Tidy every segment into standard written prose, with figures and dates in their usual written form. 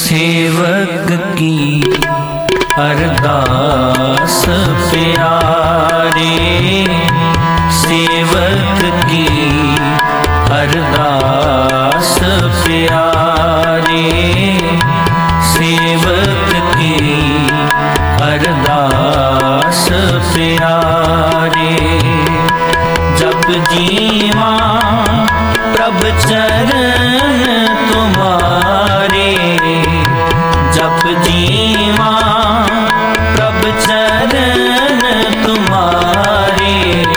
सेवक की अरदास प्यारे, सेवक की अरदास प्यारे, सेवक की अरदास प्यारे। जप जीवा प्रभ चरण तुम्हारे, जप जीवा प्रभ चरण तुम्हारे,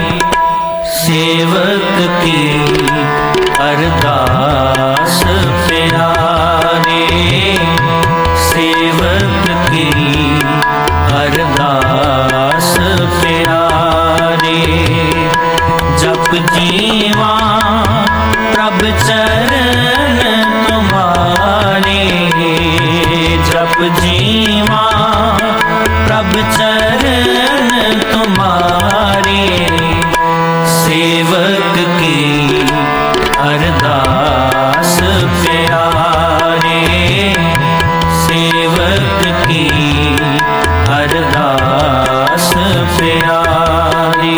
सेवक की अरदास प्यारे, सेवक की अरदास प्यारे। जप जीवा प्रभ चरण तुम्हारे, जप जीवा प्रभ चरण तुम्हारे, सेवक की अरदास प्यारे, सेवक की अरदास प्यारे।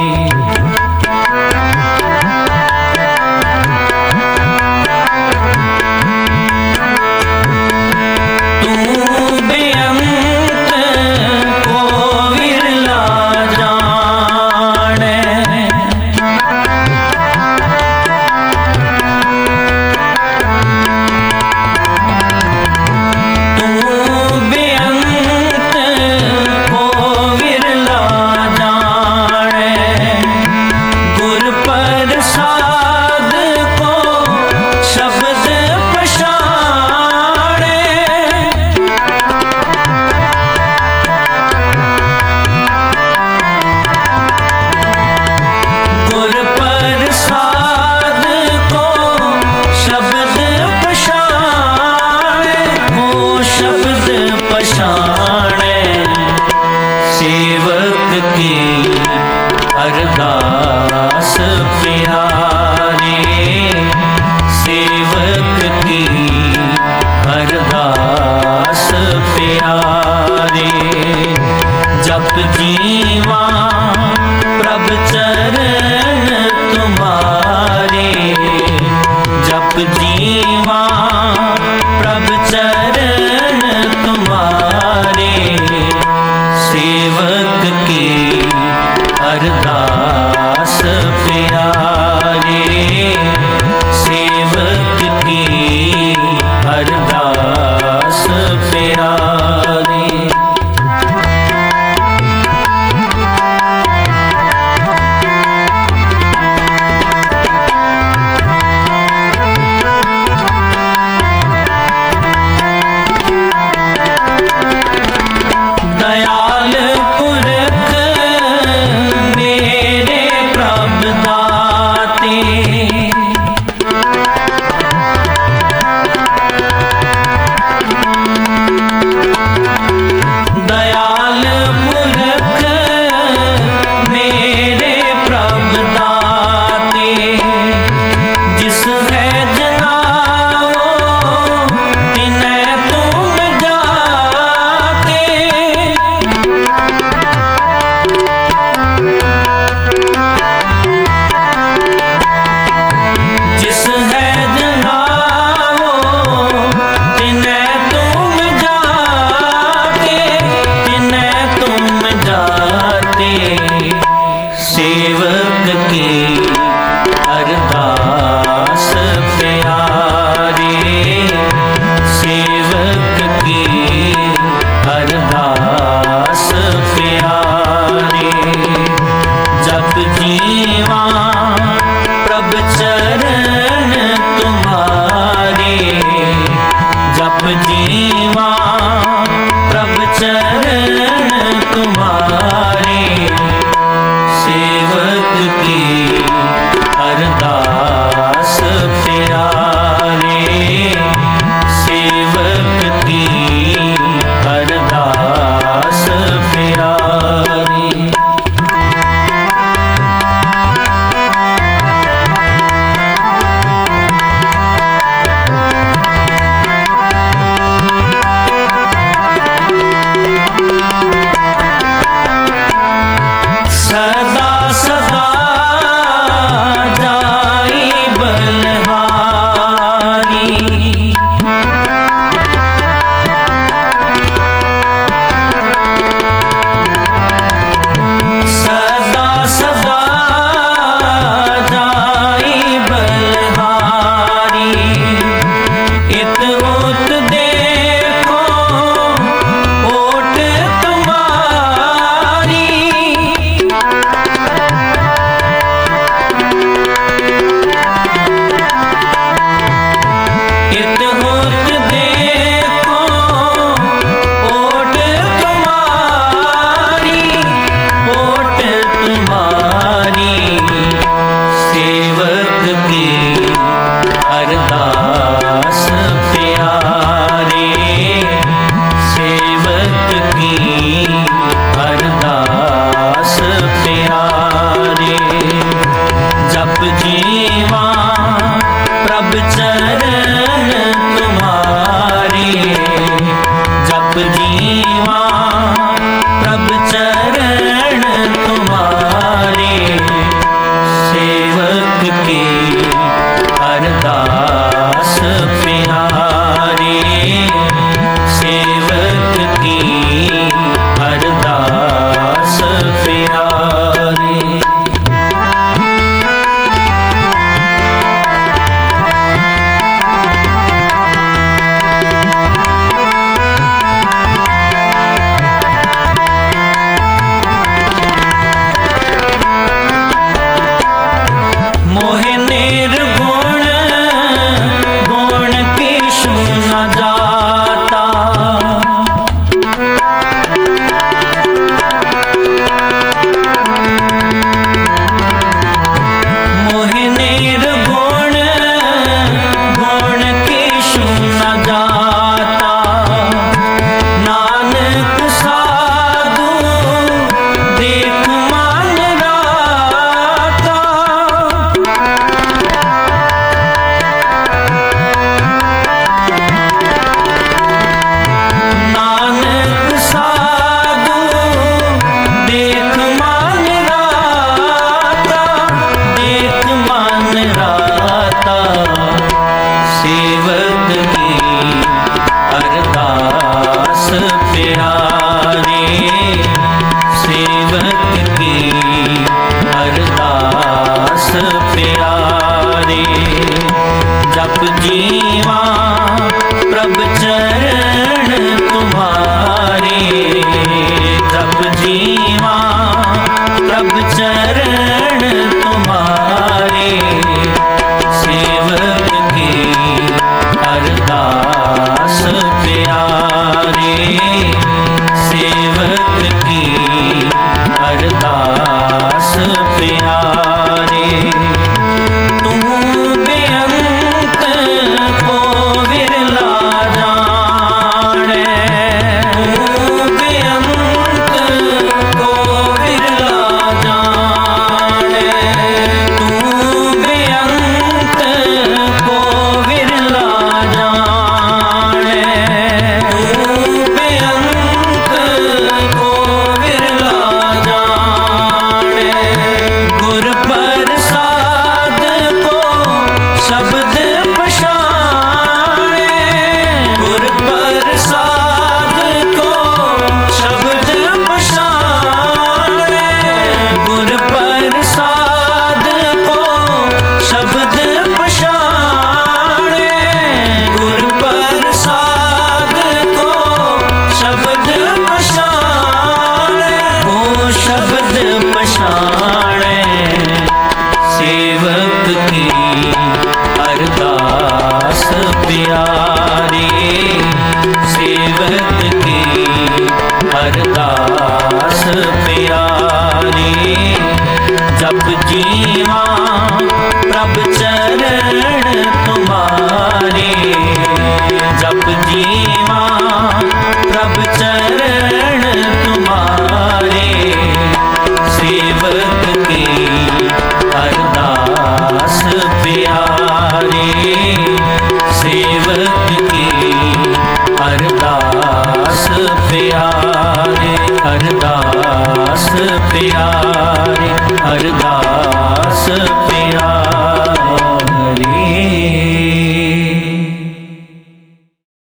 सेवक की अरदास प्यारे, सेवक की अरदास प्यारे। जप जीवा प्रभ चरण तुम्हारे, जप जीवा प्रभ चरण तुम्हारे, सेवक की अरदास प्यारे, सेवक की अरदास प्यारे। सेवक की अरदास प्यारे, सेवक की अरदास प्यारे। जप जीवा प्रभ चरण तुम्हारे, जप जीवा प्रभ चरण तुम्हारे, सेवक की अरदास प्यारे, सेवक की अरदास प्यारे। अरदास प्यारे, अरदास प्यारे, अरदास